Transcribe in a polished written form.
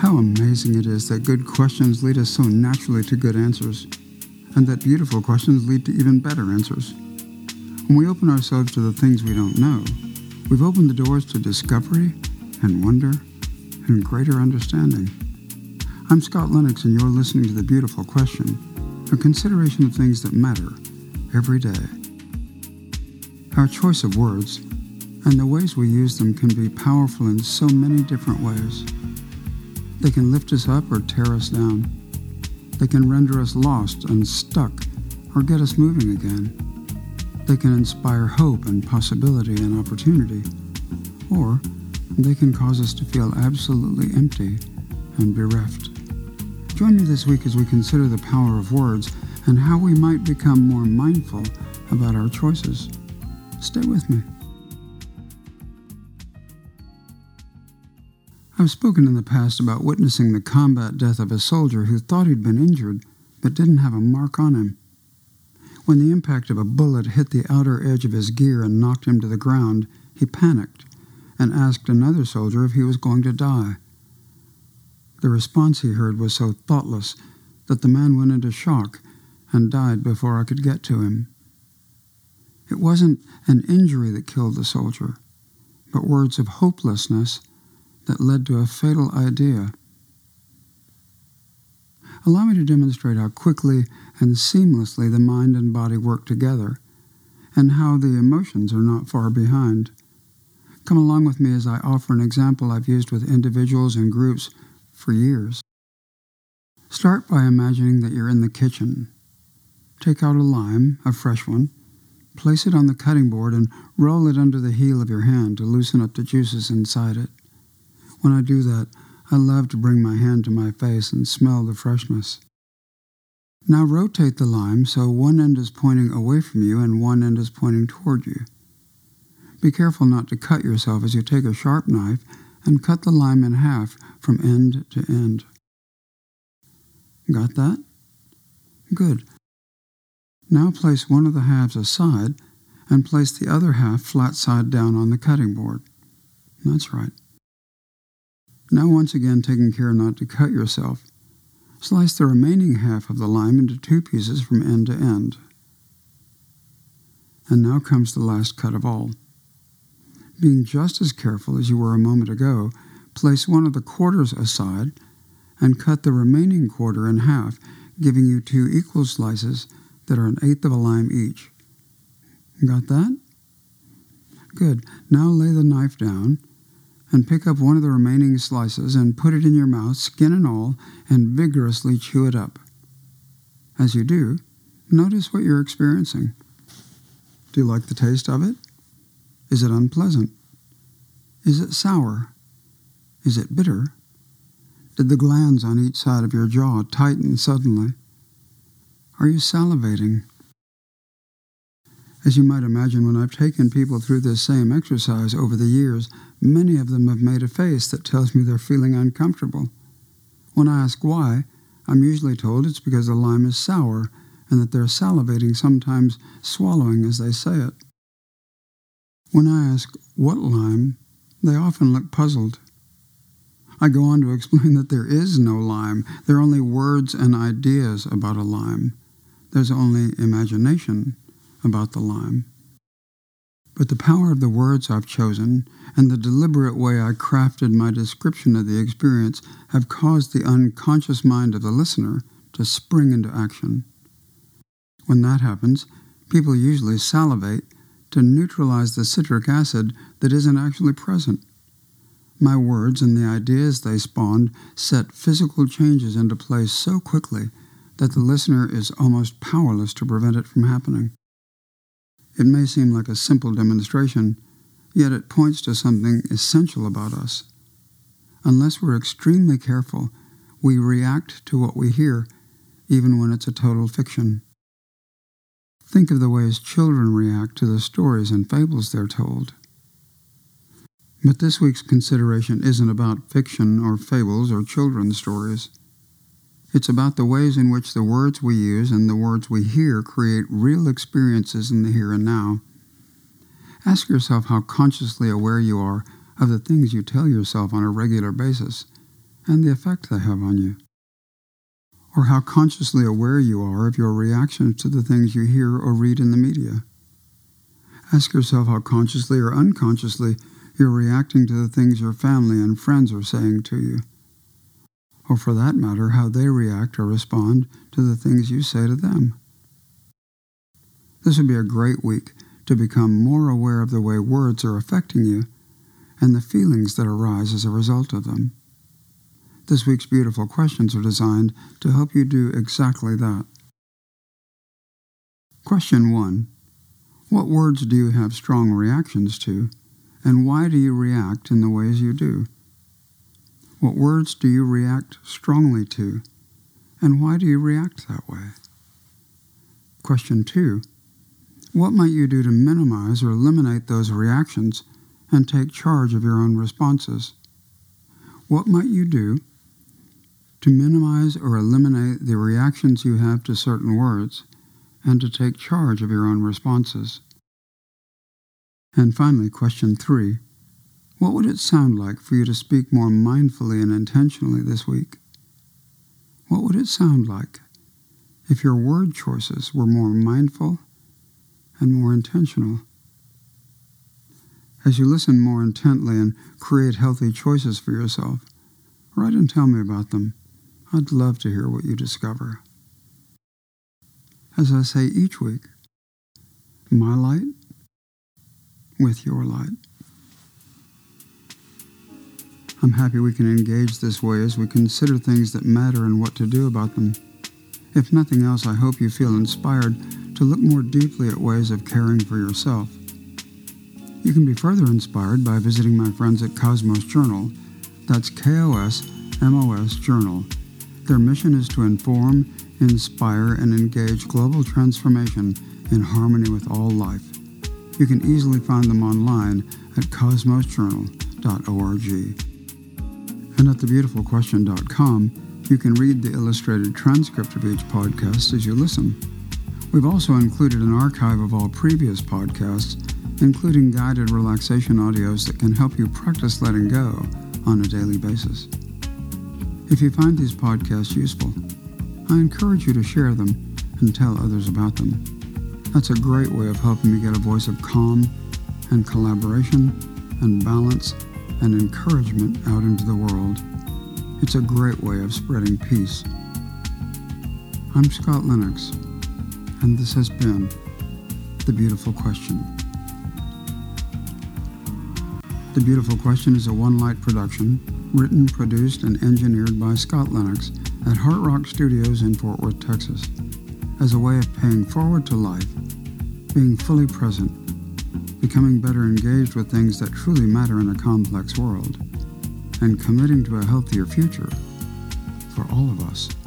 How amazing it is that good questions lead us so naturally to good answers, and that beautiful questions lead to even better answers. When we open ourselves to the things we don't know, we've opened the doors to discovery and wonder and greater understanding. I'm Scott Lennox, and you're listening to The Beautiful Question, a consideration of things that matter every day. Our choice of words and the ways we use them can be powerful in so many different ways. They can lift us up or tear us down. They can render us lost and stuck or get us moving again. They can inspire hope and possibility and opportunity, or they can cause us to feel absolutely empty and bereft. Join me this week as we consider the power of words and how we might become more mindful about our choices. Stay with me. I've spoken in the past about witnessing the combat death of a soldier who thought he'd been injured but didn't have a mark on him. When the impact of a bullet hit the outer edge of his gear and knocked him to the ground, he panicked and asked another soldier if he was going to die. The response he heard was so thoughtless that the man went into shock and died before I could get to him. It wasn't an injury that killed the soldier, but words of hopelessness that led to a fatal idea. Allow me to demonstrate how quickly and seamlessly the mind and body work together, and how the emotions are not far behind. Come along with me as I offer an example I've used with individuals and groups for years. Start by imagining that you're in the kitchen. Take out a lime, a fresh one, place it on the cutting board and roll it under the heel of your hand to loosen up the juices inside it. When I do that, I love to bring my hand to my face and smell the freshness. Now rotate the lime so one end is pointing away from you and one end is pointing toward you. Be careful not to cut yourself as you take a sharp knife and cut the lime in half from end to end. Got that? Good. Now place one of the halves aside and place the other half flat side down on the cutting board. That's right. Now once again, taking care not to cut yourself, slice the remaining half of the lime into two pieces from end to end. And now comes the last cut of all. Being just as careful as you were a moment ago, place one of the quarters aside and cut the remaining quarter in half, giving you two equal slices that are 1/8 of a lime each. Got that? Good. Now lay the knife down and pick up one of the remaining slices and put it in your mouth, skin and all, and vigorously chew it up. As you do, notice what you're experiencing. Do you like the taste of it? Is it unpleasant? Is it sour? Is it bitter? Did the glands on each side of your jaw tighten suddenly? Are you salivating? As you might imagine, when I've taken people through this same exercise over the years, many of them have made a face that tells me they're feeling uncomfortable. When I ask why, I'm usually told it's because the lime is sour and that they're salivating, sometimes swallowing as they say it. When I ask what lime, they often look puzzled. I go on to explain that there is no lime. There are only words and ideas about a lime. There's only imagination about the lime. But the power of the words I've chosen and the deliberate way I crafted my description of the experience have caused the unconscious mind of the listener to spring into action. When that happens, people usually salivate to neutralize the citric acid that isn't actually present. My words and the ideas they spawned set physical changes into place so quickly that the listener is almost powerless to prevent it from happening. It may seem like a simple demonstration, yet it points to something essential about us. Unless we're extremely careful, we react to what we hear, even when it's a total fiction. Think of the ways children react to the stories and fables they're told. But this week's consideration isn't about fiction or fables or children's stories. It's about the ways in which the words we use and the words we hear create real experiences in the here and now. Ask yourself how consciously aware you are of the things you tell yourself on a regular basis, and the effect they have on you. Or how consciously aware you are of your reactions to the things you hear or read in the media. Ask yourself how consciously or unconsciously you're reacting to the things your family and friends are saying to you. Or for that matter, how they react or respond to the things you say to them. This would be a great week to become more aware of the way words are affecting you and the feelings that arise as a result of them. This week's beautiful questions are designed to help you do exactly that. Question 1. What words do you have strong reactions to, and why do you react in the ways you do? What words do you react strongly to, and why do you react that way? Question 2. What might you do to minimize or eliminate those reactions and take charge of your own responses? What might you do to minimize or eliminate the reactions you have to certain words and to take charge of your own responses? And finally, question 3. What would it sound like for you to speak more mindfully and intentionally this week? What would it sound like if your word choices were more mindful and more intentional? As you listen more intently and create healthy choices for yourself, write and tell me about them. I'd love to hear what you discover. As I say each week, my light with your light. I'm happy we can engage this way as we consider things that matter and what to do about them. If nothing else, I hope you feel inspired to look more deeply at ways of caring for yourself. You can be further inspired by visiting my friends at Cosmos Journal. That's KOSMOS Journal. Their mission is to inform, inspire, and engage global transformation in harmony with all life. You can easily find them online at cosmosjournal.org. And at thebeautifulquestion.com, you can read the illustrated transcript of each podcast as you listen. We've also included an archive of all previous podcasts, including guided relaxation audios that can help you practice letting go on a daily basis. If you find these podcasts useful, I encourage you to share them and tell others about them. That's a great way of helping me get a voice of calm and collaboration and balance and encouragement out into the world. It's a great way of spreading peace. I'm Scott Lennox, and this has been The Beautiful Question. The Beautiful Question is a One Light production, written, produced, and engineered by Scott Lennox at Heart Rock Studios in Fort Worth, Texas, as a way of paying forward to life, being fully present, becoming better engaged with things that truly matter in a complex world, and committing to a healthier future for all of us.